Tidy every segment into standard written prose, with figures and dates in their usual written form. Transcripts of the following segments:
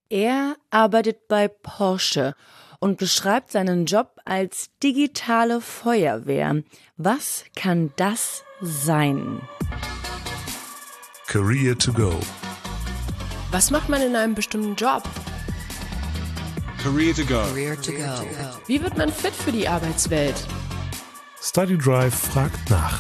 Er arbeitet bei Porsche und beschreibt seinen Job als digitale Feuerwehr. Was kann das sein? Career to go. Was macht man in einem bestimmten Job? Career to go. Career to go. Wie wird man fit für die Arbeitswelt? Study Drive fragt nach.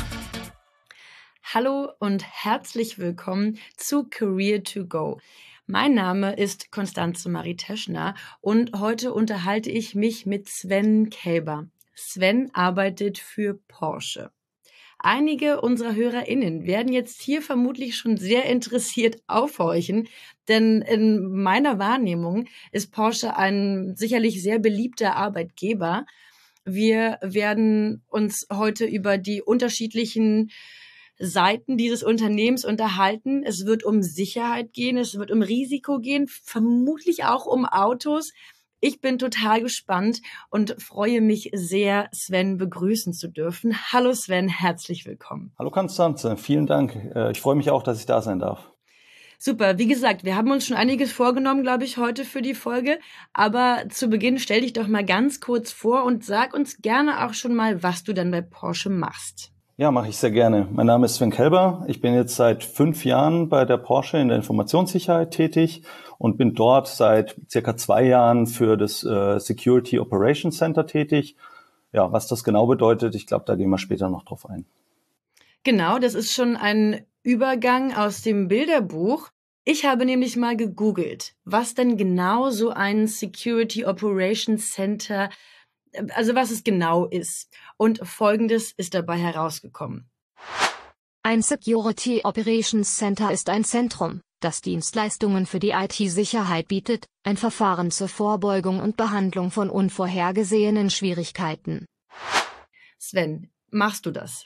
Hallo und herzlich willkommen zu Career to go. Mein Name ist Constanze Marie Teschner und heute unterhalte ich mich mit Sven Kelber. Sven arbeitet für Porsche. Einige unserer HörerInnen werden jetzt hier vermutlich schon sehr interessiert aufhorchen, denn in meiner Wahrnehmung ist Porsche ein sicherlich sehr beliebter Arbeitgeber. Wir werden uns heute über die unterschiedlichen Seiten dieses Unternehmens unterhalten. Es wird um Sicherheit gehen, es wird um Risiko gehen, vermutlich auch um Autos. Ich bin total gespannt und freue mich sehr, Sven begrüßen zu dürfen. Hallo Sven, herzlich willkommen. Hallo Constanze, vielen Dank. Ich freue mich auch, dass ich da sein darf. Super, wie gesagt, wir haben uns schon einiges vorgenommen, glaube ich, heute für die Folge. Aber zu Beginn stell dich doch mal ganz kurz vor und sag uns gerne auch schon mal, was du dann bei Porsche machst. Ja, mache ich sehr gerne. Mein Name ist Sven Kelber. Ich bin jetzt seit 5 Jahren bei der Porsche in der Informationssicherheit tätig und bin dort seit circa 2 Jahren für das Security Operations Center tätig. Ja, was das genau bedeutet, ich glaube, da gehen wir später noch drauf ein. Genau, das ist schon ein Übergang aus dem Bilderbuch. Ich habe nämlich mal gegoogelt, was denn genau so ein Security Operations Center, also was es genau ist. Und Folgendes ist dabei herausgekommen. Ein Security Operations Center ist ein Zentrum, das Dienstleistungen für die IT-Sicherheit bietet, ein Verfahren zur Vorbeugung und Behandlung von unvorhergesehenen Schwierigkeiten. Sven, machst du das?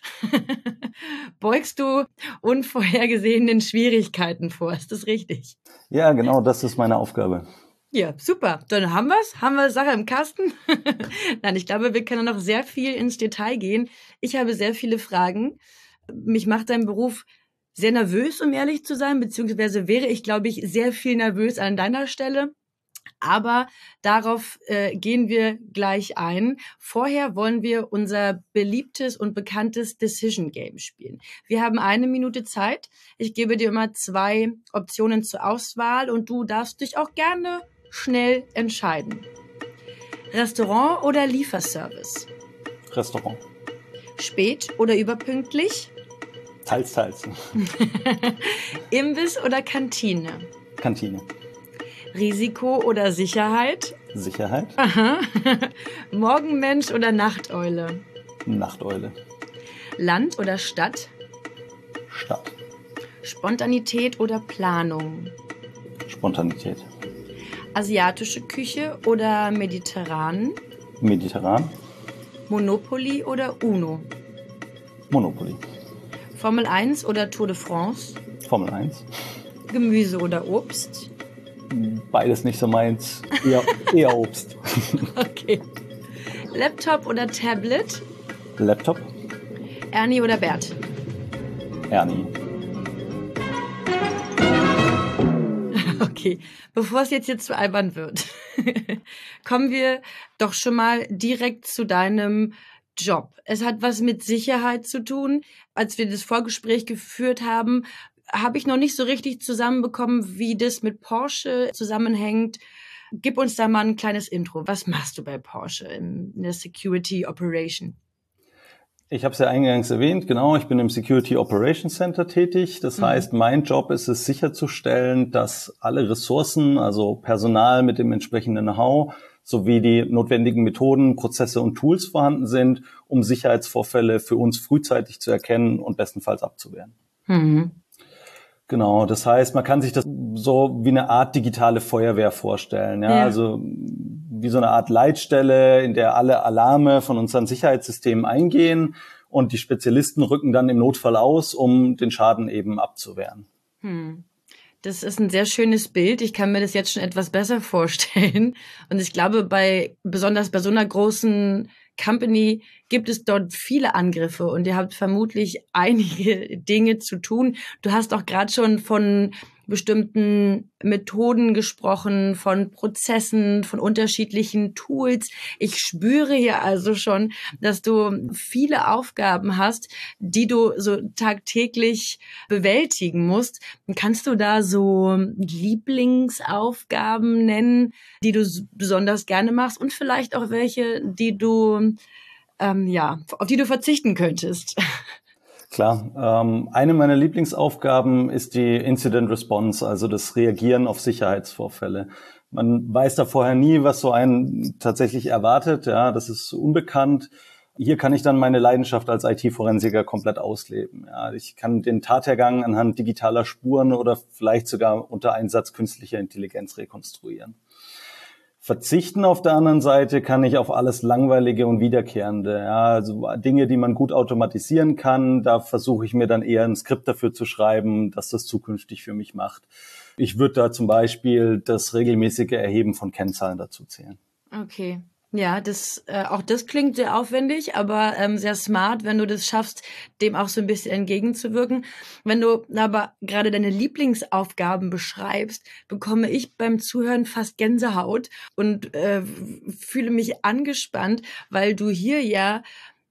Beugst du unvorhergesehenen Schwierigkeiten vor? Ist das richtig? Ja, genau, das ist meine Aufgabe. Ja, super. Dann haben wir's. Haben wir Sache im Kasten? Nein, ich glaube, wir können noch sehr viel ins Detail gehen. Ich habe sehr viele Fragen. Mich macht dein Beruf sehr nervös, um ehrlich zu sein, beziehungsweise wäre ich, glaube ich, sehr viel nervös an deiner Stelle. Aber darauf gehen wir gleich ein. Vorher wollen wir unser beliebtes und bekanntes Decision Game spielen. Wir haben 1 Minute Zeit. Ich gebe dir immer 2 Optionen zur Auswahl und du darfst dich auch gerne schnell entscheiden. Restaurant oder Lieferservice? Restaurant. Spät oder überpünktlich? Teils, teils. Imbiss oder Kantine? Kantine. Risiko oder Sicherheit? Sicherheit. Aha. Morgenmensch oder Nachteule? Nachteule. Land oder Stadt? Stadt. Spontanität oder Planung? Spontanität. Asiatische Küche oder mediterran? Mediterran. Monopoly oder Uno? Monopoly. Formel 1 oder Tour de France? Formel 1. Gemüse oder Obst? Beides nicht so meins. Eher Obst. Okay. Laptop oder Tablet? Laptop. Ernie oder Bert? Ernie. Okay, bevor es jetzt hier zu albern wird, kommen wir doch schon mal direkt zu deinem Job. Es hat was mit Sicherheit zu tun. Als wir das Vorgespräch geführt haben, habe ich noch nicht so richtig zusammenbekommen, wie das mit Porsche zusammenhängt. Gib uns da mal ein kleines Intro. Was machst du bei Porsche in der Security Operation? Ich habe es ja eingangs erwähnt, genau, ich bin im Security Operations Center tätig. Das heißt, mein Job ist es sicherzustellen, dass alle Ressourcen, also Personal mit dem entsprechenden Know-how, sowie die notwendigen Methoden, Prozesse und Tools vorhanden sind, um Sicherheitsvorfälle für uns frühzeitig zu erkennen und bestenfalls abzuwehren. Mhm. Genau, das heißt, man kann sich das so wie eine Art digitale Feuerwehr vorstellen. Ja? Also wie so eine Art Leitstelle, in der alle Alarme von unseren Sicherheitssystemen eingehen und die Spezialisten rücken dann im Notfall aus, um den Schaden eben abzuwehren. Das ist ein sehr schönes Bild. Ich kann mir das jetzt schon etwas besser vorstellen. Und ich glaube, besonders bei so einer großen Company gibt es dort viele Angriffe und ihr habt vermutlich einige Dinge zu tun. Du hast auch gerade schon von bestimmten Methoden gesprochen, von Prozessen, von unterschiedlichen Tools. Ich spüre hier also schon, dass du viele Aufgaben hast, die du so tagtäglich bewältigen musst. Kannst du da so Lieblingsaufgaben nennen, die du besonders gerne machst und vielleicht auch welche, die du auf die du verzichten könntest? Klar, eine meiner Lieblingsaufgaben ist die Incident Response, also das Reagieren auf Sicherheitsvorfälle. Man weiß da vorher nie, was so einen tatsächlich erwartet. Ja, das ist unbekannt. Hier kann ich dann meine Leidenschaft als IT-Forensiker komplett ausleben. Ja, ich kann den Tathergang anhand digitaler Spuren oder vielleicht sogar unter Einsatz künstlicher Intelligenz rekonstruieren. Verzichten auf der anderen Seite kann ich auf alles Langweilige und Wiederkehrende. Ja, also Dinge, die man gut automatisieren kann, da versuche ich mir dann eher ein Skript dafür zu schreiben, dass das zukünftig für mich macht. Ich würde da zum Beispiel das regelmäßige Erheben von Kennzahlen dazu zählen. Okay. Ja, auch das klingt sehr aufwendig, aber sehr smart, wenn du das schaffst, dem auch so ein bisschen entgegenzuwirken. Wenn du aber gerade deine Lieblingsaufgaben beschreibst, bekomme ich beim Zuhören fast Gänsehaut und fühle mich angespannt, weil du hier ja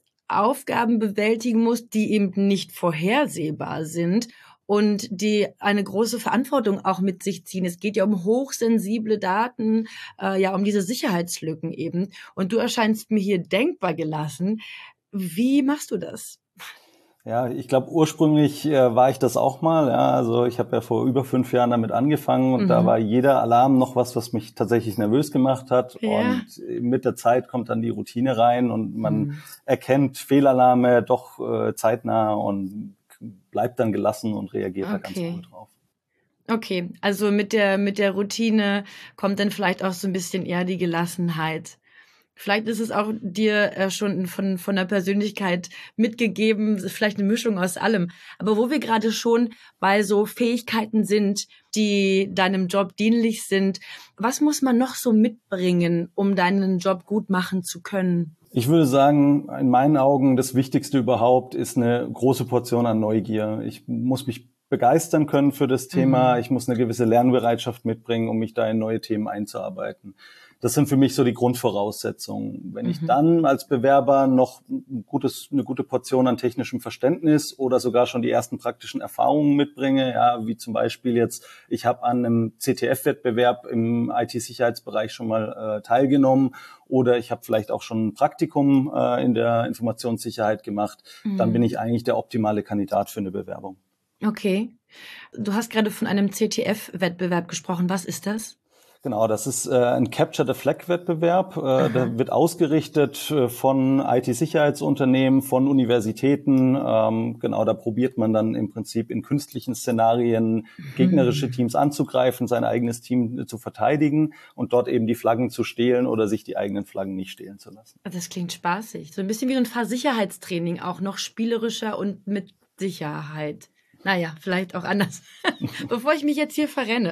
Aufgaben bewältigen musst, die eben nicht vorhersehbar sind und die eine große Verantwortung auch mit sich ziehen. Es geht ja um hochsensible Daten, um diese Sicherheitslücken eben. Und du erscheinst mir hier denkbar gelassen. Wie machst du das? Ja, ich glaube, ursprünglich war ich das auch mal. Ja, also ich habe ja vor über 5 Jahren damit angefangen und da war jeder Alarm noch was mich tatsächlich nervös gemacht hat. Ja. Und mit der Zeit kommt dann die Routine rein und man erkennt Fehlalarme doch zeitnah und bleibt dann gelassen und reagiert da ganz gut drauf. Okay, also mit der Routine kommt dann vielleicht auch so ein bisschen eher die Gelassenheit. Vielleicht ist es auch dir schon von der Persönlichkeit mitgegeben, vielleicht eine Mischung aus allem. Aber wo wir gerade schon bei so Fähigkeiten sind, die deinem Job dienlich sind, was muss man noch so mitbringen, um deinen Job gut machen zu können? Ich würde sagen, in meinen Augen das Wichtigste überhaupt ist eine große Portion an Neugier. Ich muss mich begeistern können für das Thema. Ich muss eine gewisse Lernbereitschaft mitbringen, um mich da in neue Themen einzuarbeiten. Das sind für mich so die Grundvoraussetzungen. Wenn ich dann als Bewerber noch eine gute Portion an technischem Verständnis oder sogar schon die ersten praktischen Erfahrungen mitbringe, ja, wie zum Beispiel jetzt, ich habe an einem CTF-Wettbewerb im IT-Sicherheitsbereich schon mal teilgenommen oder ich habe vielleicht auch schon ein Praktikum in der Informationssicherheit gemacht, dann bin ich eigentlich der optimale Kandidat für eine Bewerbung. Okay. Du hast gerade von einem CTF-Wettbewerb gesprochen. Was ist das? Genau, das ist ein Capture-the-Flag-Wettbewerb. Der wird ausgerichtet von IT-Sicherheitsunternehmen, von Universitäten. Da probiert man dann im Prinzip in künstlichen Szenarien gegnerische Teams anzugreifen, sein eigenes Team zu verteidigen und dort eben die Flaggen zu stehlen oder sich die eigenen Flaggen nicht stehlen zu lassen. Das klingt spaßig. So ein bisschen wie so ein Fahrsicherheitstraining, auch noch spielerischer und mit Sicherheit. Naja, vielleicht auch anders. Bevor ich mich jetzt hier verrenne,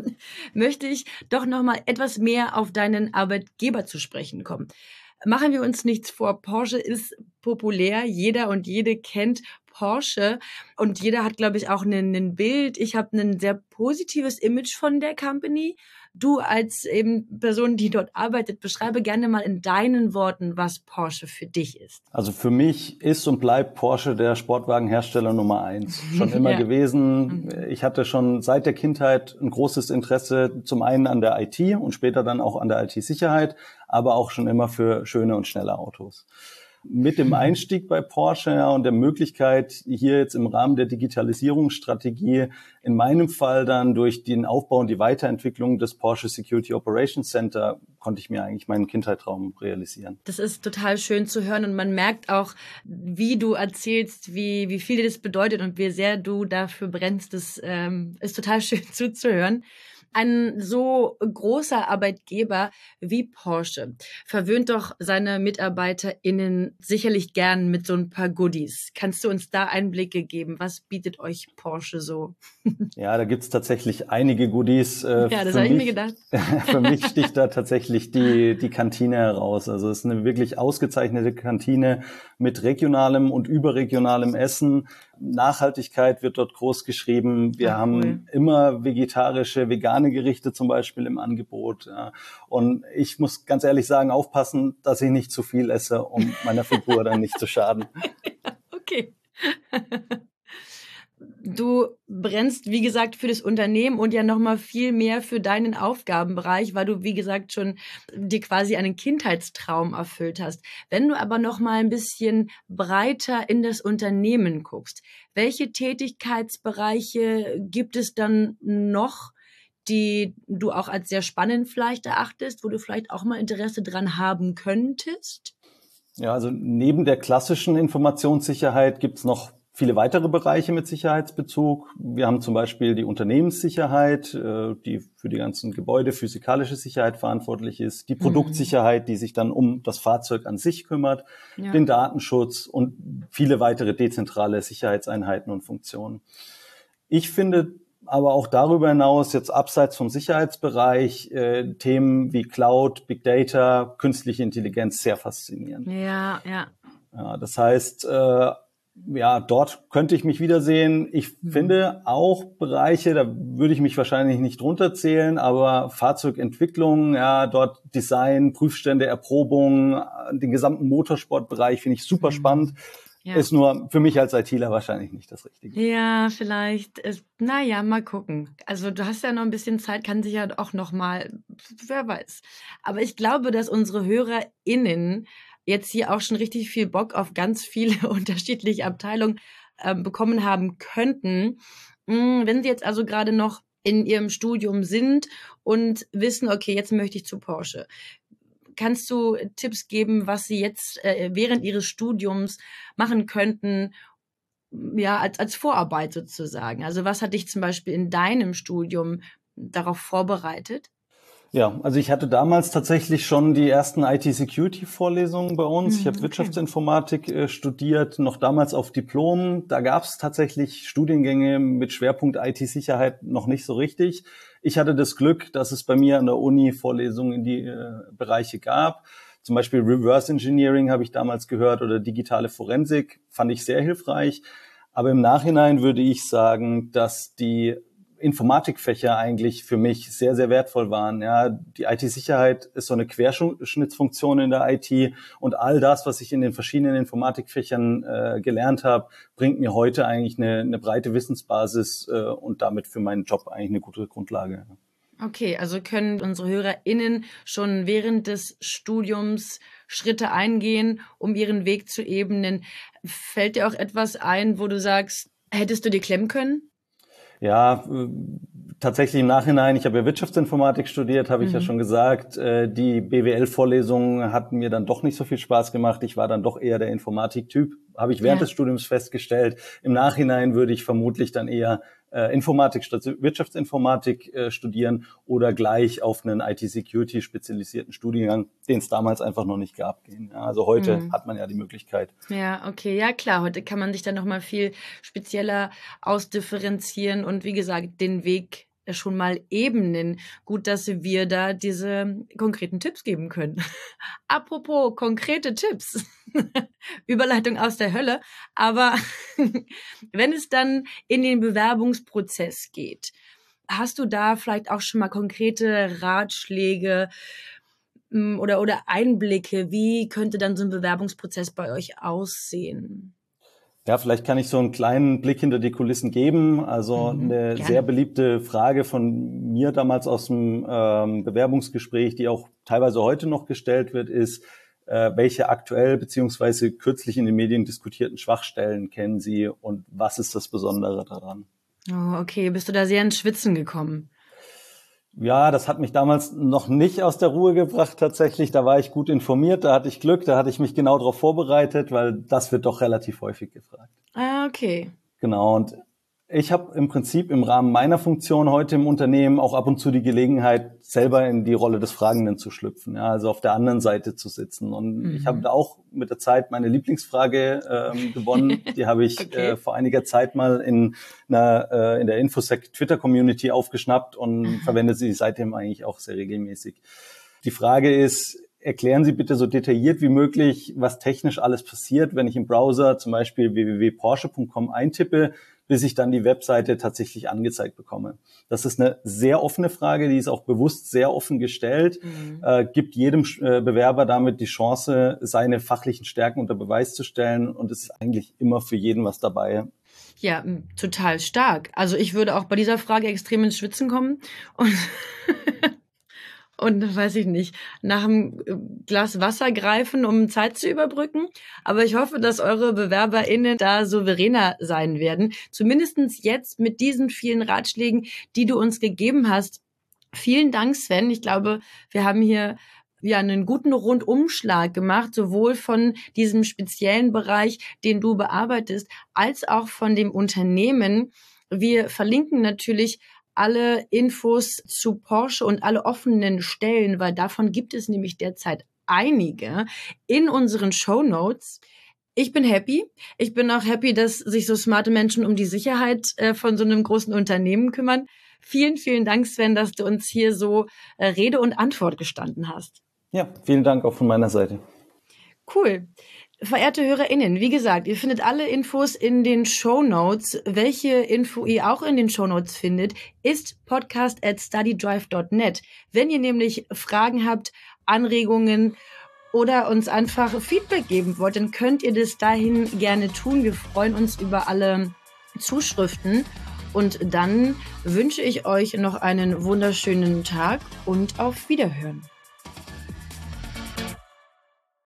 möchte ich doch noch mal etwas mehr auf deinen Arbeitgeber zu sprechen kommen. Machen wir uns nichts vor, Porsche ist populär, jeder und jede kennt Porsche und jeder hat, glaube ich, auch ein Bild. Ich habe ein sehr positives Image von der Company. Du als eben Person, die dort arbeitet, beschreibe gerne mal in deinen Worten, was Porsche für dich ist. Also für mich ist und bleibt Porsche der Sportwagenhersteller Nummer 1. Schon immer gewesen. Ich hatte schon seit der Kindheit ein großes Interesse zum einen an der IT und später dann auch an der IT-Sicherheit, aber auch schon immer für schöne und schnelle Autos. Mit dem Einstieg bei Porsche und der Möglichkeit, hier jetzt im Rahmen der Digitalisierungsstrategie, in meinem Fall dann durch den Aufbau und die Weiterentwicklung des Porsche Security Operations Center, konnte ich mir eigentlich meinen Kindheitstraum realisieren. Das ist total schön zu hören und man merkt auch, wie du erzählst, wie viel dir das bedeutet und wie sehr du dafür brennst. Das ist total schön zuzuhören. Ein so großer Arbeitgeber wie Porsche verwöhnt doch seine MitarbeiterInnen sicherlich gern mit so ein paar Goodies. Kannst du uns da Einblicke geben? Was bietet euch Porsche so? Ja, da gibt's tatsächlich einige Goodies. Ja, das habe ich mir gedacht. Für mich sticht da tatsächlich die Kantine heraus. Also es ist eine wirklich ausgezeichnete Kantine mit regionalem und überregionalem Essen. Nachhaltigkeit wird dort groß geschrieben. Wir haben immer vegetarische, vegane Gerichte zum Beispiel im Angebot. Ja. Und ich muss ganz ehrlich sagen, aufpassen, dass ich nicht zu viel esse, um meiner Figur dann nicht zu schaden. Okay. Du brennst, wie gesagt, für das Unternehmen und ja nochmal viel mehr für deinen Aufgabenbereich, weil du, wie gesagt, schon dir quasi einen Kindheitstraum erfüllt hast. Wenn du aber nochmal ein bisschen breiter in das Unternehmen guckst, welche Tätigkeitsbereiche gibt es dann noch, die du auch als sehr spannend vielleicht erachtest, wo du vielleicht auch mal Interesse dran haben könntest? Ja, also neben der klassischen Informationssicherheit gibt's noch viele weitere Bereiche mit Sicherheitsbezug. Wir haben zum Beispiel die Unternehmenssicherheit, die für die ganzen Gebäude physikalische Sicherheit verantwortlich ist, die Produktsicherheit, die sich dann um das Fahrzeug an sich kümmert, den Datenschutz und viele weitere dezentrale Sicherheitseinheiten und Funktionen. Ich finde aber auch darüber hinaus, jetzt abseits vom Sicherheitsbereich, Themen wie Cloud, Big Data, künstliche Intelligenz sehr faszinierend. Ja. Ja, das heißt, dort könnte ich mich wiedersehen. Ich finde auch Bereiche, da würde ich mich wahrscheinlich nicht drunter zählen, aber Fahrzeugentwicklung, ja, dort Design, Prüfstände, Erprobung, den gesamten Motorsportbereich finde ich super spannend. Ja. Ist nur für mich als ITler wahrscheinlich nicht das Richtige. Ja, vielleicht. Mal gucken. Also du hast ja noch ein bisschen Zeit, kann sich ja auch noch mal, wer weiß. Aber ich glaube, dass unsere HörerInnen jetzt hier auch schon richtig viel Bock auf ganz viele unterschiedliche Abteilungen bekommen haben könnten. Wenn sie jetzt also gerade noch in ihrem Studium sind und wissen, okay, jetzt möchte ich zu Porsche. Kannst du Tipps geben, was sie jetzt während ihres Studiums machen könnten, ja, als Vorarbeit sozusagen? Also was hat dich zum Beispiel in deinem Studium darauf vorbereitet? Ja, also ich hatte damals tatsächlich schon die ersten IT-Security-Vorlesungen bei uns. Ich habe Wirtschaftsinformatik studiert, noch damals auf Diplom. Da gab es tatsächlich Studiengänge mit Schwerpunkt IT-Sicherheit noch nicht so richtig. Ich hatte das Glück, dass es bei mir an der Uni Vorlesungen in die Bereiche gab. Zum Beispiel Reverse Engineering habe ich damals gehört oder digitale Forensik, fand ich sehr hilfreich. Aber im Nachhinein würde ich sagen, dass die Informatikfächer eigentlich für mich sehr, sehr wertvoll waren. Ja, die IT-Sicherheit ist so eine Querschnittsfunktion in der IT und all das, was ich in den verschiedenen Informatikfächern gelernt habe, bringt mir heute eigentlich eine breite Wissensbasis und damit für meinen Job eigentlich eine gute Grundlage. Okay, also können unsere HörerInnen schon während des Studiums Schritte eingehen, um ihren Weg zu ebnen. Fällt dir auch etwas ein, wo du sagst, hättest du dir klemmen können? Ja, tatsächlich im Nachhinein, ich habe ja Wirtschaftsinformatik studiert, habe ich ja schon gesagt. Die BWL-Vorlesungen hatten mir dann doch nicht so viel Spaß gemacht. Ich war dann doch eher der Informatiktyp, habe ich während des Studiums festgestellt. Im Nachhinein würde ich vermutlich dann eher Informatik statt Wirtschaftsinformatik studieren oder gleich auf einen IT-Security spezialisierten Studiengang, den es damals einfach noch nicht gab, gehen. Ja, also heute hat man ja die Möglichkeit. Ja, okay, ja klar, heute kann man sich dann nochmal viel spezieller ausdifferenzieren und wie gesagt, den Weg schon mal ebnen. Gut, dass wir da diese konkreten Tipps geben können. Apropos konkrete Tipps. Überleitung aus der Hölle. Aber wenn es dann in den Bewerbungsprozess geht, hast du da vielleicht auch schon mal konkrete Ratschläge oder Einblicke? Wie könnte dann so ein Bewerbungsprozess bei euch aussehen? Ja, vielleicht kann ich so einen kleinen Blick hinter die Kulissen geben. Also eine gerne. Sehr beliebte Frage von mir damals aus dem Bewerbungsgespräch, die auch teilweise heute noch gestellt wird, ist, welche aktuell beziehungsweise kürzlich in den Medien diskutierten Schwachstellen kennen Sie und was ist das Besondere daran? Oh, okay. Bist du da sehr ins Schwitzen gekommen? Ja, das hat mich damals noch nicht aus der Ruhe gebracht tatsächlich. Da war ich gut informiert, da hatte ich Glück, da hatte ich mich genau darauf vorbereitet, weil das wird doch relativ häufig gefragt. Ah, okay. Genau, und ich habe im Prinzip im Rahmen meiner Funktion heute im Unternehmen auch ab und zu die Gelegenheit, selber in die Rolle des Fragenden zu schlüpfen, ja, also auf der anderen Seite zu sitzen. Und ich habe da auch mit der Zeit meine Lieblingsfrage gewonnen. Die habe ich vor einiger Zeit mal in der Infosec Twitter-Community aufgeschnappt und verwende sie seitdem eigentlich auch sehr regelmäßig. Die Frage ist, erklären Sie bitte so detailliert wie möglich, was technisch alles passiert, wenn ich im Browser zum Beispiel www.porsche.com eintippe, bis ich dann die Webseite tatsächlich angezeigt bekomme. Das ist eine sehr offene Frage, die ist auch bewusst sehr offen gestellt, gibt jedem Bewerber damit die Chance, seine fachlichen Stärken unter Beweis zu stellen, und es ist eigentlich immer für jeden was dabei. Ja, total stark. Also ich würde auch bei dieser Frage extrem ins Schwitzen kommen und weiß ich nicht, nach einem Glas Wasser greifen, um Zeit zu überbrücken. Aber ich hoffe, dass eure BewerberInnen da souveräner sein werden. Zumindestens jetzt mit diesen vielen Ratschlägen, die du uns gegeben hast. Vielen Dank, Sven. Ich glaube, wir haben hier einen guten Rundumschlag gemacht, sowohl von diesem speziellen Bereich, den du bearbeitest, als auch von dem Unternehmen. Wir verlinken natürlich alle Infos zu Porsche und alle offenen Stellen, weil davon gibt es nämlich derzeit einige, in unseren Shownotes. Ich bin happy. Ich bin auch happy, dass sich so smarte Menschen um die Sicherheit von so einem großen Unternehmen kümmern. Vielen, vielen Dank, Sven, dass du uns hier so Rede und Antwort gestanden hast. Ja, vielen Dank auch von meiner Seite. Cool. Verehrte HörerInnen, wie gesagt, ihr findet alle Infos in den Shownotes. Welche Info ihr auch in den Shownotes findet, ist podcast@studydrive.net. Wenn ihr nämlich Fragen habt, Anregungen oder uns einfach Feedback geben wollt, dann könnt ihr das dahin gerne tun. Wir freuen uns über alle Zuschriften. Und dann wünsche ich euch noch einen wunderschönen Tag und auf Wiederhören.